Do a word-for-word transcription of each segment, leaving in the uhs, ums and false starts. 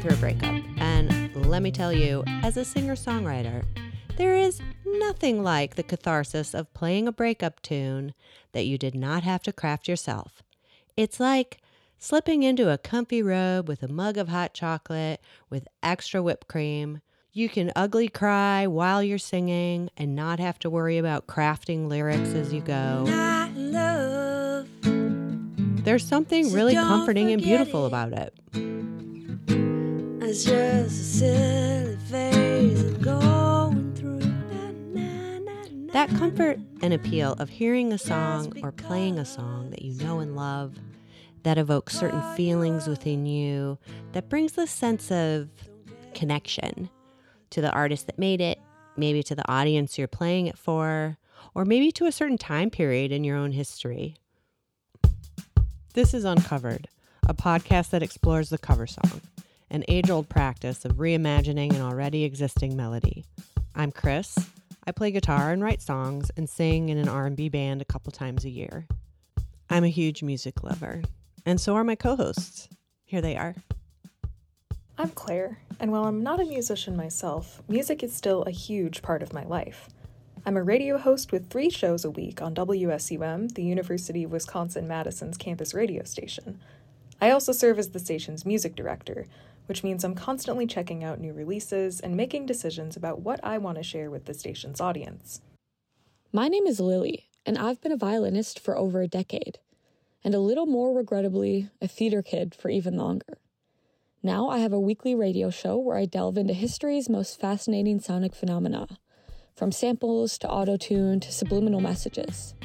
through a breakup, and let me tell you, as a singer-songwriter, there is nothing like the catharsis of playing a breakup tune that you did not have to craft yourself. It's like slipping into a comfy robe with a mug of hot chocolate with extra whipped cream. You can ugly cry while you're singing and not have to worry about crafting lyrics as you go. Not love. There's something So really don't comforting and forget beautiful it. about it. It's just a silly phase of going through. Na, na, na, na, That comfort na. and appeal of hearing a song or playing a song that you know and love, that evokes certain feelings within you, that brings this sense of connection to the artist that made it, maybe to the audience you're playing it for, or maybe to a certain time period in your own history. This is Uncovered, a podcast that explores the cover song, an age-old practice of reimagining an already existing melody. I'm Chris. I play guitar and write songs and sing in an R and B band a couple times a year. I'm a huge music lover, and so are my co-hosts. Here they are. I'm Claire, and while I'm not a musician myself, music is still a huge part of my life. I'm a radio host with three shows a week on W S U M, the University of Wisconsin-Madison's campus radio station. I also serve as the station's music director, which means I'm constantly checking out new releases and making decisions about what I want to share with the station's audience. My name is Lily, and I've been a violinist for over a decade, and a little more regrettably, a theater kid for even longer. Now I have a weekly radio show where I delve into history's most fascinating sonic phenomena, from samples to auto-tune to subliminal messages.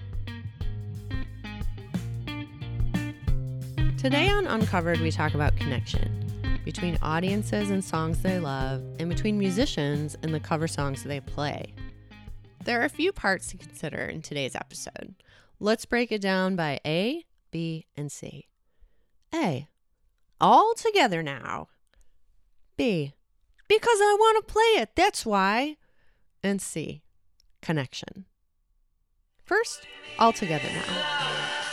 Today on Uncovered, we talk about connection between audiences and songs they love, and between musicians and the cover songs they play. There are a few parts to consider in today's episode. Let's break it down by A, B, and C. A, all together now. B, because I want to play it, that's why. And C, connection. First, all together now.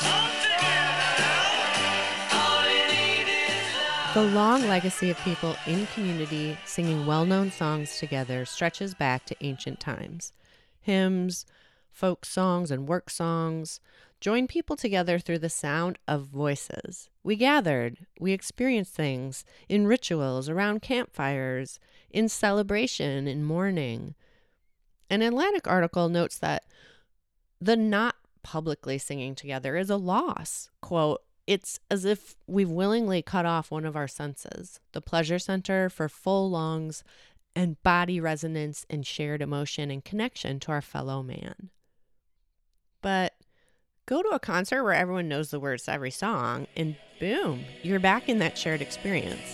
The long legacy of people in community singing well-known songs together stretches back to ancient times. Hymns, folk songs, and work songs join people together through the sound of voices. We gathered, we experienced things in rituals, around campfires, in celebration, in mourning. An Atlantic article notes that the not publicly singing together is a loss. Quote, it's as if we've willingly cut off one of our senses, the pleasure center for full lungs and body resonance and shared emotion and connection to our fellow man. But go to a concert where everyone knows the words to every song, and boom, you're back in that shared experience.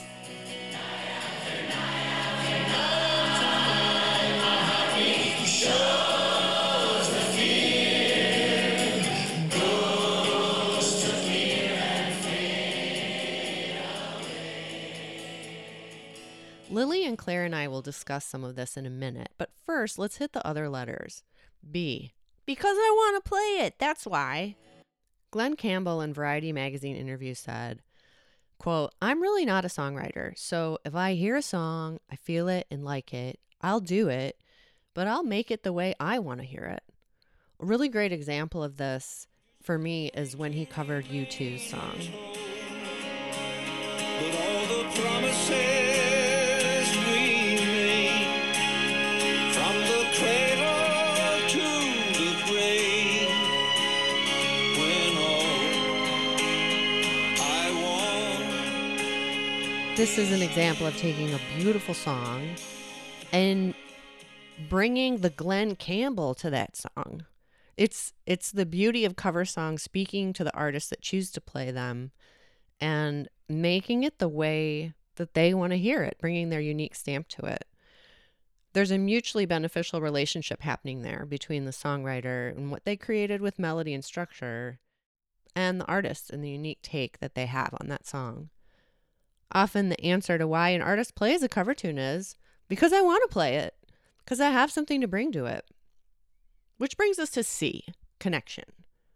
Lily and Claire and I will discuss some of this in a minute, but first, let's hit the other letters. B, because I want to play it, that's why. Glenn Campbell in Variety magazine interview said, quote, I'm really not a songwriter, so if I hear a song, I feel it and like it, I'll do it, but I'll make it the way I want to hear it. A really great example of this for me is when he covered U two's song. But all the promises we made, from the cradle to the grave, when all I want. This is an example of taking a beautiful song and bringing the Glenn Campbell to that song. It's it's the beauty of cover songs speaking to the artists that choose to play them and making it the way that they want to hear it, bringing their unique stamp to it. There's a mutually beneficial relationship happening there between the songwriter and what they created with melody and structure, and the artist and the unique take that they have on that song. Often the answer to why an artist plays a cover tune is, because I want to play it, because I have something to bring to it. Which brings us to C, connection.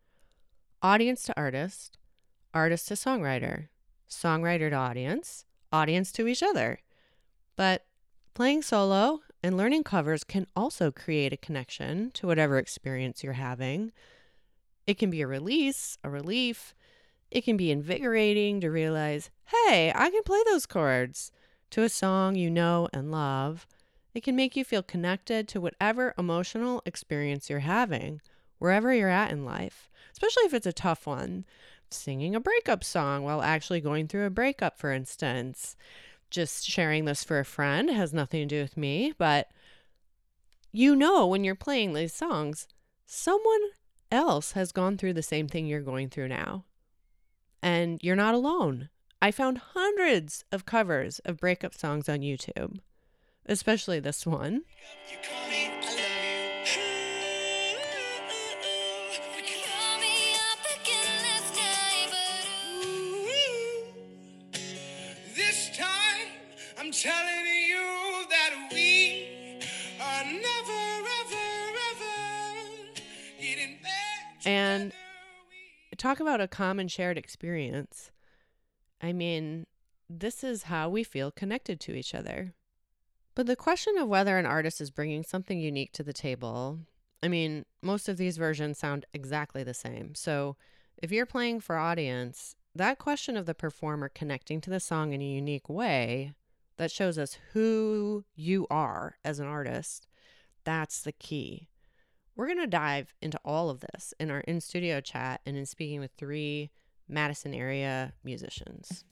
Audience to artist, artist to songwriter, songwriter to audience, audience to each other. But playing solo and learning covers can also create a connection to whatever experience you're having. It can be a release, a relief. It can be invigorating to realize, hey, I can play those chords to a song you know and love. It can make you feel connected to whatever emotional experience you're having, wherever you're at in life, especially if it's a tough one. Singing a breakup song while actually going through a breakup, for instance. Just sharing this for a friend has nothing to do with me, but you know when you're playing these songs, someone else has gone through the same thing you're going through now. And you're not alone. I found hundreds of covers of breakup songs on YouTube, especially this one. You call me, I love you. You call me up again this time, but ooh, this time I'm telling you that we are never, ever, ever getting back. And talk about a common shared experience. I mean, this is how we feel connected to each other. But the question of whether an artist is bringing something unique to the table, I mean, most of these versions sound exactly the same. So if you're playing for audience, that question of the performer connecting to the song in a unique way that shows us who you are as an artist, that's the key. We're going to dive into all of this in our in-studio chat and in speaking with three Madison area musicians.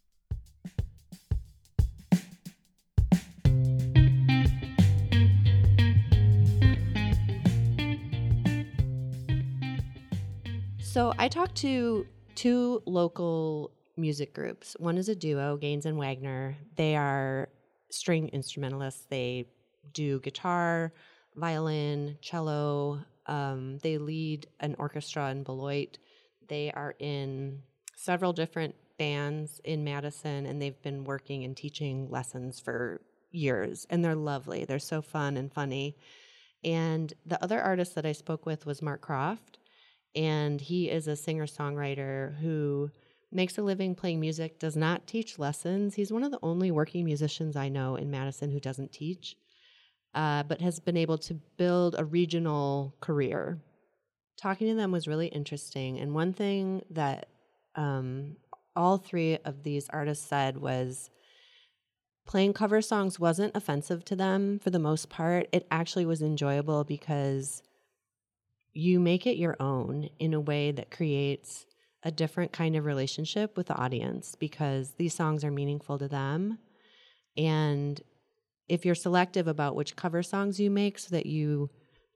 So I talked to two local music groups. One is a duo, Gaines and Wagner. They are string instrumentalists. They do guitar, violin, cello. Um, they lead an orchestra in Beloit. They are in several different bands in Madison, and they've been working and teaching lessons for years. And they're lovely. They're so fun and funny. And the other artist that I spoke with was Mark Croft, and he is a singer-songwriter who makes a living playing music, does not teach lessons. He's one of the only working musicians I know in Madison who doesn't teach. Uh, but has been able to build a regional career. Talking to them was really interesting. And one thing that um, all three of these artists said was playing cover songs wasn't offensive to them for the most part. It actually was enjoyable because you make it your own in a way that creates a different kind of relationship with the audience because these songs are meaningful to them. And if you're selective about which cover songs you make so that you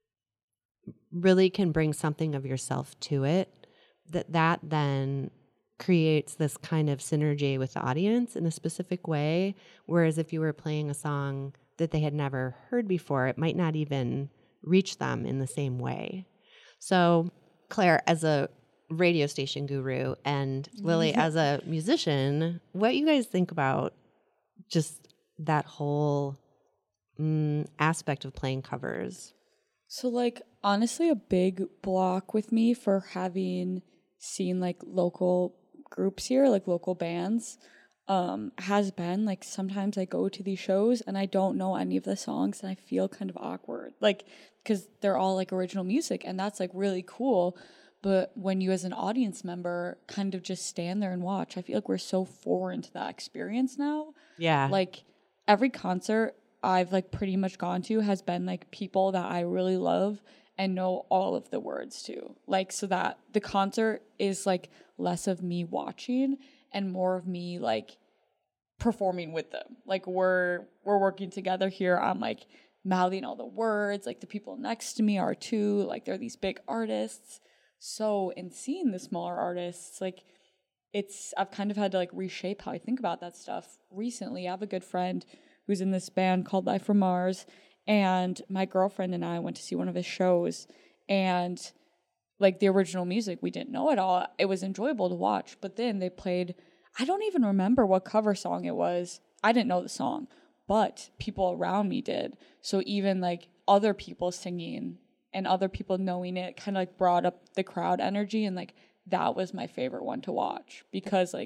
really can bring something of yourself to it, that that then creates this kind of synergy with the audience in a specific way. Whereas if you were playing a song that they had never heard before, it might not even reach them in the same way. So Claire, as a radio station guru, and Lily as a musician, what you guys think about just that whole mm, aspect of playing covers? So, like, honestly, a big block with me for having seen, like, local groups here, like, local bands, um, has been, like, sometimes I go to these shows and I don't know any of the songs and I feel kind of awkward, like, because they're all, like, original music, and that's, like, really cool. But when you as an audience member kind of just stand there and watch, I feel like we're so foreign to that experience now. Yeah. Like, every concert I've, like, pretty much gone to has been, like, people that I really love and know all of the words to. Like, so that the concert is, like, less of me watching and more of me, like, performing with them. Like, we're we're working together here. I'm, like, mouthing all the words. Like, the people next to me are too. Like, they're these big artists. So in seeing the smaller artists, like, it's, I've kind of had to, like, reshape how I think about that stuff recently. I have a good friend who's in this band called Life from Mars, and my girlfriend and I went to see one of his shows, and, like, the original music, we didn't know it all. It was enjoyable to watch, but then they played, I don't even remember what cover song it was. I didn't know the song, but people around me did. So even, like, other people singing and other people knowing it kind of, like, brought up the crowd energy, and, like, that was my favorite one to watch because, like,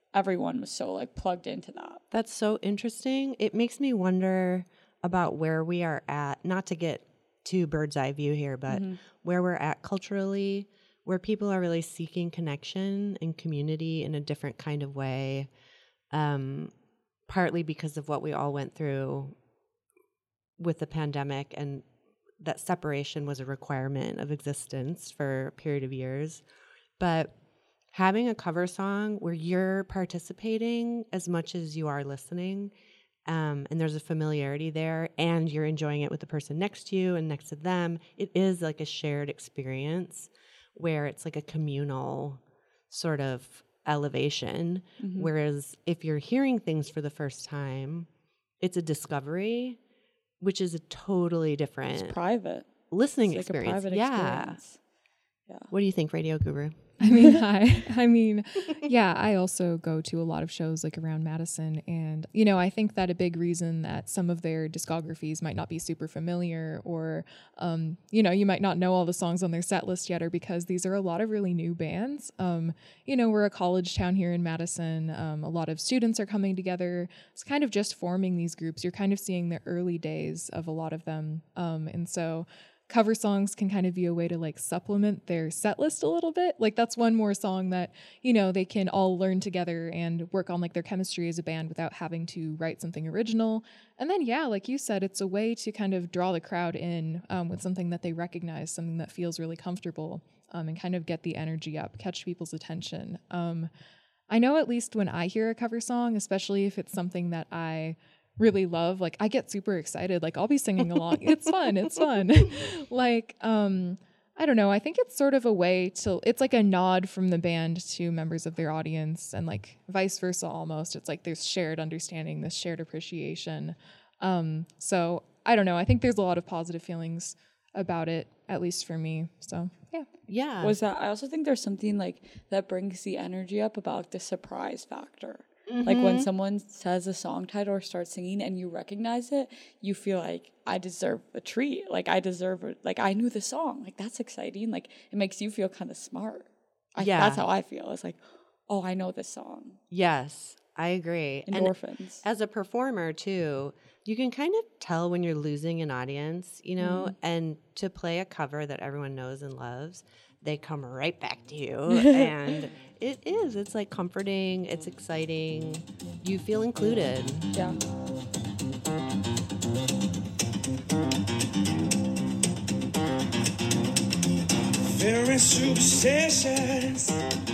everyone was so like plugged into that. That's so interesting. It makes me wonder about where we are at, not to get too bird's eye view here, but mm-hmm. where we're at culturally, where people are really seeking connection and community in a different kind of way, um, partly because of what we all went through with the pandemic, and that separation was a requirement of existence for a period of years. But having a cover song where you're participating as much as you are listening, um, and there's a familiarity there, and you're enjoying it with the person next to you and next to them, it is like a shared experience where it's like a communal sort of elevation. Mm-hmm. Whereas if you're hearing things for the first time, it's a discovery, which is a totally different it's private listening it's like experience. A private yeah. experience. Yeah. What do you think, Radio Guru? I mean, hi. I mean, yeah, I also go to a lot of shows like around Madison. And, you know, I think that a big reason that some of their discographies might not be super familiar, or, um, you know, you might not know all the songs on their set list yet, are because these are a lot of really new bands. Um, you know, we're a college town here in Madison. Um, a lot of students are coming together. It's kind of just forming these groups. You're kind of seeing the early days of a lot of them. Um, and so cover songs can kind of be a way to like supplement their set list a little bit. Like that's one more song that, you know, they can all learn together and work on like their chemistry as a band without having to write something original. And then, yeah, like you said, it's a way to kind of draw the crowd in um, with something that they recognize, something that feels really comfortable, um, and kind of get the energy up, catch people's attention. Um, I know at least when I hear a cover song, especially if it's something that I really love, like I get super excited, like I'll be singing along. It's fun, it's fun. like, um, I don't know, I think it's sort of a way to, it's like a nod from the band to members of their audience, and like vice versa almost. It's like there's shared understanding, this shared appreciation. Um, so I don't know, I think there's a lot of positive feelings about it, at least for me. So yeah. Yeah. Was that, I also think there's something like that brings the energy up about the surprise factor. Mm-hmm. Like when someone says a song title or starts singing and you recognize it, you feel like I deserve a treat. Like I deserve it. Like I knew the song. Like that's exciting. Like it makes you feel kind of smart. I, yeah. That's how I feel. It's like, oh, I know this song. Yes, I agree. Endorphins. And as a performer too, you can kind of tell when you're losing an audience, you know, mm. and to play a cover that everyone knows and loves, they come right back to you. And it is. It's like comforting. It's exciting. You feel included. Yeah. Very superstitious.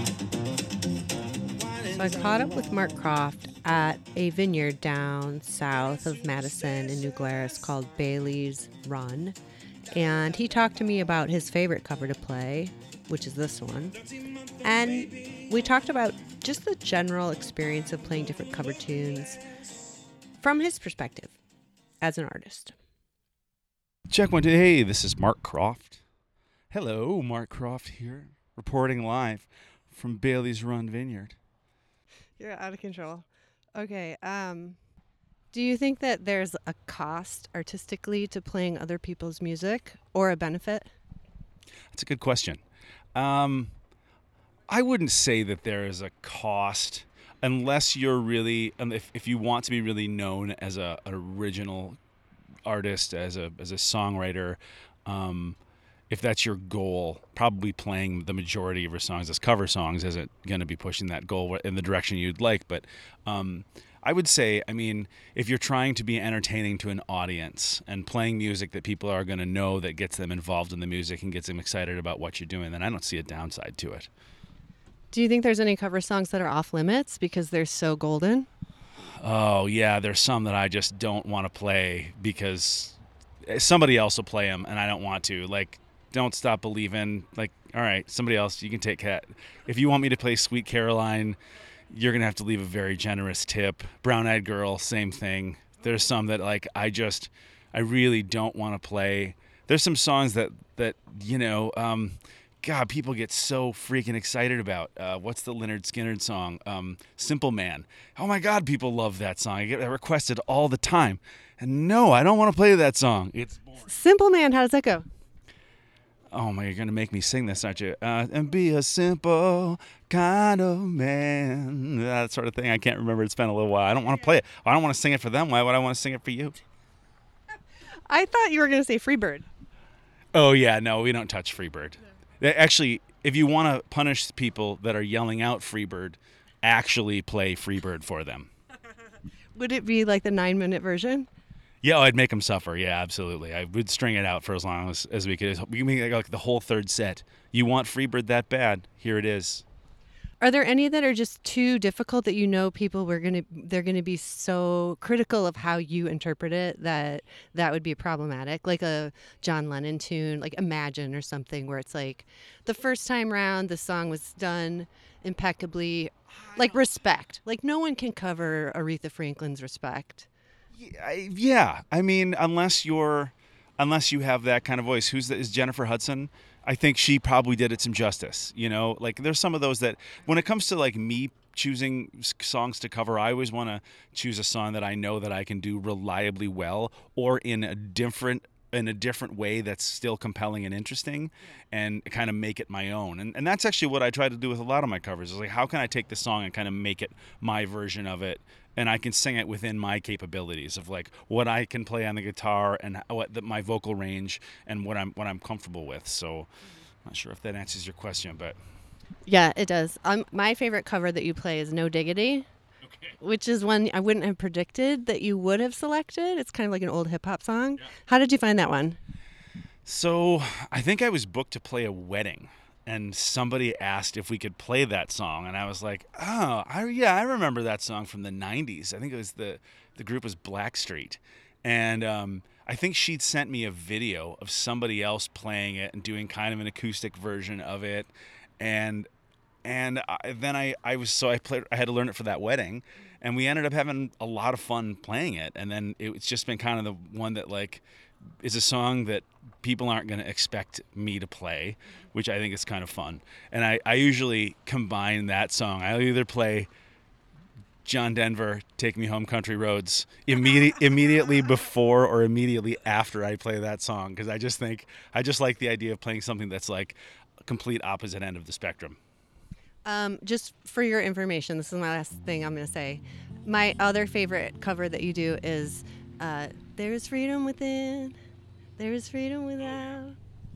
So I caught up with Mark Croft at a vineyard down south of Madison in New Glarus called Bailey's Run. And he talked to me about his favorite cover to play, which is this one. And we talked about just the general experience of playing different cover tunes from his perspective as an artist. Check one, two. Hey, this is Mark Croft. Hello, Mark Croft here, reporting live from Bailey's Run Vineyard. You're out of control. Okay, um... do you think that there's a cost artistically to playing other people's music, or a benefit? That's a good question. Um, I wouldn't say that there is a cost unless you're really, if, if you want to be really known as a, an original artist, as a as a songwriter. Um, if that's your goal, probably playing the majority of your songs as cover songs isn't going to be pushing that goal in the direction you'd like. But um, I would say, I mean, if you're trying to be entertaining to an audience and playing music that people are going to know that gets them involved in the music and gets them excited about what you're doing, then I don't see a downside to it. Do you think there's any cover songs that are off limits because they're so golden? Oh, yeah, there's some that I just don't want to play because somebody else will play them and I don't want to. Like, Don't Stop Believin'. Like, all right, somebody else, you can take cat. If you want me to play Sweet Caroline, you're going to have to leave a very generous tip. Brown Eyed Girl, same thing. There's some that, like, I just, I really don't want to play. There's some songs that, that you know, um, God, people get so freaking excited about. Uh, what's the Lynyrd Skynyrd song? Um, Simple Man. Oh, my God, people love that song. I get that requested all the time. And no, I don't want to play that song. It's boring. Simple Man, how does that go? oh my, you're gonna make me sing this, aren't you? Uh, and be a simple kind of man, that sort of thing. I can't remember. It's been a little while. I don't want to play it. I don't want to sing it for them. Why would I want to sing it for you? I thought you were going to say Freebird. Oh yeah, no, we don't touch Freebird. No. Actually, if you want to punish people that are yelling out Freebird, actually play Freebird for them. Would it be like the nine-minute version? Yeah, I'd make them suffer. Yeah, absolutely. I would string it out for as long as, as we could. We can make like the whole third set. You want Freebird that bad? Here it is. Are there any that are just too difficult that you know people were gonna they're gonna be so critical of how you interpret it that that would be problematic? Like a John Lennon tune, like Imagine or something, where it's like the first time round the song was done impeccably, like Respect. Like no one can cover Aretha Franklin's Respect. Yeah, I mean, unless you're, unless you have that kind of voice. Who's the, is Jennifer Hudson? I think she probably did it some justice. You know, like there's some of those that, when it comes to like me choosing songs to cover, I always want to choose a song that I know that I can do reliably well, or in a different in a different way that's still compelling and interesting, and kind of make it my own. And and that's actually what I try to do with a lot of my covers. Is like, how can I take the song and kind of make it my version of it, and I can sing it within my capabilities of like what I can play on the guitar and what the, my vocal range and what I'm what I'm comfortable with. So I'm not sure if that answers your question, but yeah, it does. Um, my favorite cover that you play is No Diggity. Which is one I wouldn't have predicted that you would have selected. It's kind of like an old hip hop song. Yeah. How did you find that one? So I think I was booked to play a wedding, and somebody asked if we could play that song, and I was like, oh, I, yeah, I remember that song from the nineties. I think it was the the group was Blackstreet, and um, I think she'd sent me a video of somebody else playing it and doing kind of an acoustic version of it, and. And I, then I, I was so I played I had to learn it for that wedding, and we ended up having a lot of fun playing it. And then it, it's just been kind of the one that like is a song that people aren't going to expect me to play, which I think is kind of fun. And I, I usually combine that song. I'll either play John Denver, Take Me Home Country Roads immediate, immediately before or immediately after I play that song, because I just think I just like the idea of playing something that's like a complete opposite end of the spectrum. Um, just for your information, this is my last thing I'm going to say. My other favorite cover that you do is uh, There is Freedom Within, There is Freedom Without.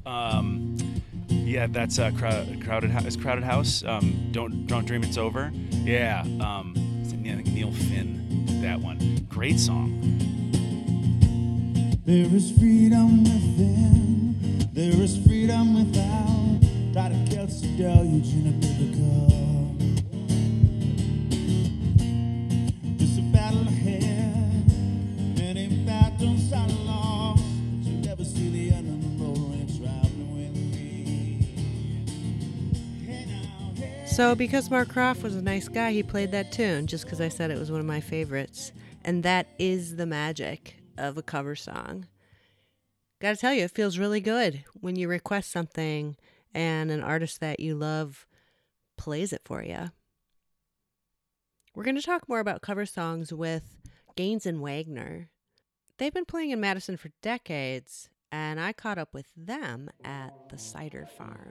Um, yeah, that's uh, crowd, crowded house. Crowded House. Um, don't don't dream it's over. Yeah, um, I think Neil Finn did that one. Great song. There is freedom within, there is freedom without. Try to catch the deluge in a biblical. It's a battle ahead, many battles are lost, but you never see the end of the road when you're traveling with me. Hey now, hey. So because Mark Croft was a nice guy, he played that tune just because I said it was one of my favorites. And that is the magic of a cover song. Gotta tell you, it feels really good when you request something and an artist that you love plays it for you. We're going to talk more about cover songs with Gaines and Wagner. They've been playing in Madison for decades, and I caught up with them at the Cider Farm.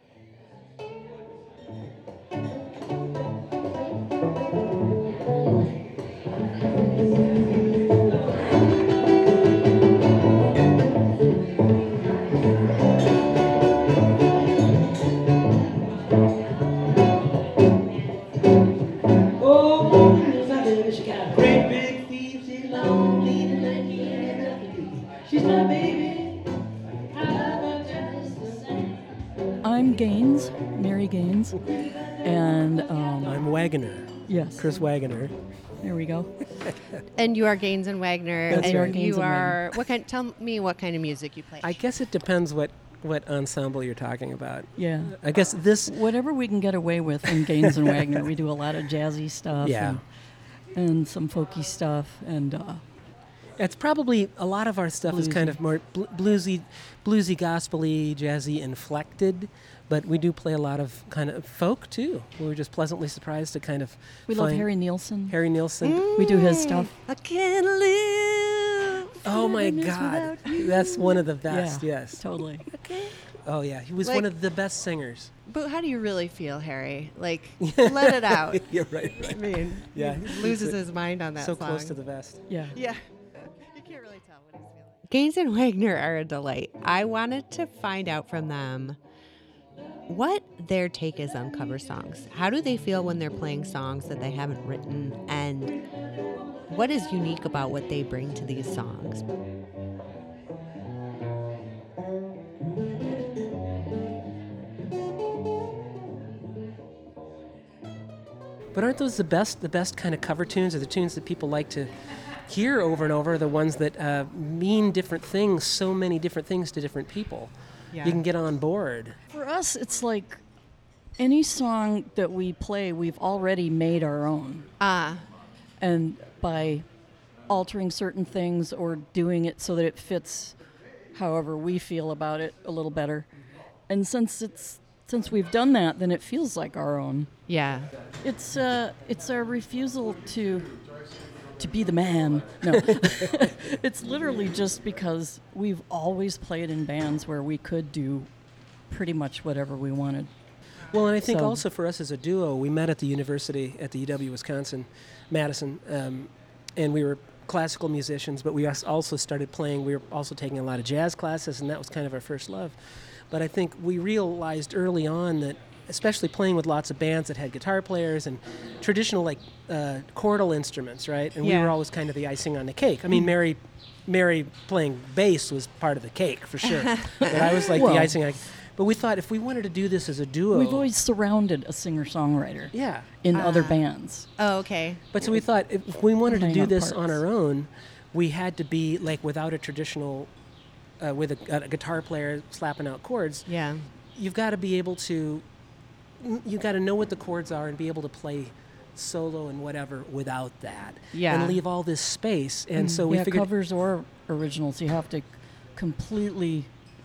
I'm Gaines, Mary Gaines, and um, I'm Wagner. Yes, Chris Wagner. There we go. And you are Gaines and Wagner. That's and right. Gaines you and are Wagner. what kind? Tell me what kind of music you play. I guess it depends what, what ensemble you're talking about. Yeah. I guess this. Whatever we can get away with in Gaines and Wagner. We do a lot of jazzy stuff. Yeah. And, and some folky stuff, and uh, It's probably a lot of our stuff is kind Bluesy. of more bl- bluesy, bluesy, gospel-y, jazzy inflected, but we do play a lot of kind of folk too. We were just pleasantly surprised to kind of we find love Harry Nilsson. Harry Nilsson. We do his stuff. I can't live. Oh my Happiness God, without you. that's one of the best. Yeah, Yes. totally. Oh yeah, he was Like- one of the best singers. But how do you really feel, Harry? Like, let it out. You're right. I right. mean, Yeah, he he's loses a- his mind on that so song. close to the vest. Yeah. Yeah. You can't really tell what he's feeling. Gaines and Wagner are a delight. I wanted to find out from them what their take is on cover songs. How do they feel when they're playing songs that they haven't written? And what is unique about what they bring to these songs? But aren't those the best, the best kind of cover tunes, or the tunes that people like to hear over and over? The ones that uh, mean different things, so many different things to different people. Yeah. You can get on board. For us, it's like any song that we play, we've already made our own. Ah, And by altering certain things or doing it so that it fits however we feel about it a little better. And since it's since we've done that, then it feels like our own. yeah. It's uh it's our refusal to to be the man. No. It's literally just because we've always played in bands where we could do pretty much whatever we wanted. Well, and I think So- also for us as a duo, we met at the university at the U W Wisconsin, Madison, um, and we were classical musicians, but we als- also started playing. We were also taking a lot of jazz classes, and that was kind of our first love. But I think we realized early on that, especially playing with lots of bands that had guitar players and traditional like uh, chordal instruments, right? And we Yeah. were always kind of the icing on the cake. I mean, Mary, Mary playing bass was part of the cake for sure. But I was like Well- the icing on. But we thought if we wanted to do this as a duo, We've always surrounded a singer-songwriter yeah. in other Ah. bands. Oh, okay. But so we thought if we wanted to Playing do on this on parts. our own, we had to be like without a traditional, uh, with a, a guitar player slapping out chords. Yeah. You've got to be able to, you got to know what the chords are and be able to play solo and whatever without that. Yeah. And leave all this space. And so we yeah, figured, covers or originals, you have to completely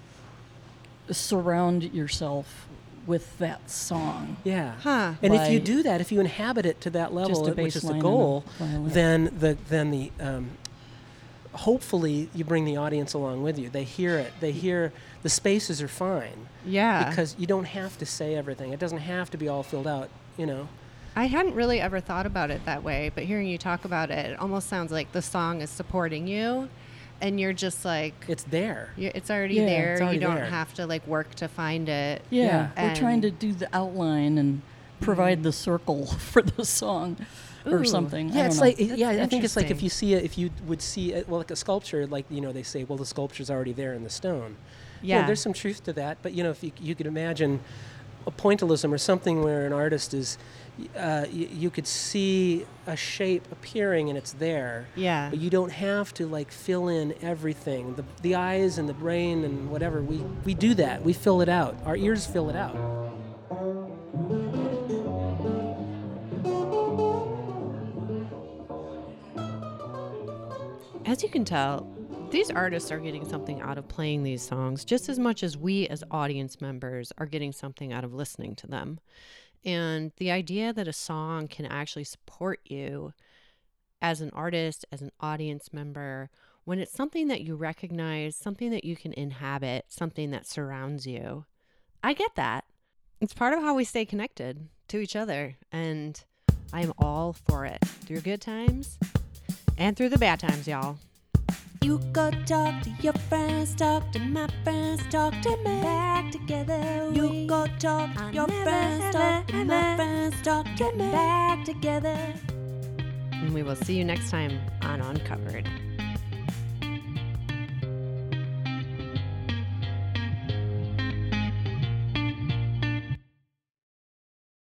surround yourself with that song. yeah. Huh. And if you by do that, if you inhabit it to that level, a which bass is the line and a goal, violin. then the then the um, hopefully you bring the audience along with you. They hear it. They hear the spaces are fine Yeah. because you don't have to say everything. It doesn't have to be all filled out. You know. I hadn't really ever thought about it that way, but hearing you talk about it, it almost sounds like the song is supporting you, and you're just like, It's there. you're, it's already Yeah, there. it's already you don't there. have to like work to find it. Yeah, Yeah. we're trying And- to do the outline and provide the circle for the song or Ooh. something. I Yeah, don't it's know. like yeah. I think it's like if interesting. you see it, if you would see it, well, like a sculpture, like you know, they say, well, the sculpture's already there in the stone. You know, Yeah. there's some truth to that, but you know, if you, you could imagine a pointillism or something where an artist is, uh, y- you could see a shape appearing and it's there. Yeah. But you don't have to like fill in everything. The the eyes and the brain and whatever. We we do that. We fill it out. Our ears fill it out. As you can tell, these artists are getting something out of playing these songs just as much as we as audience members are getting something out of listening to them. And the idea that a song can actually support you as an artist, as an audience member, when it's something that you recognize, something that you can inhabit, something that surrounds you, I get that. It's part of how we stay connected to each other. And I am all for it through good times and through the bad times, y'all. You go talk to your friends, talk to my friends, talk to me. Back together. You go talk to your friends, talk to my friends, talk to me. Back together. And we will see you next time on Uncovered.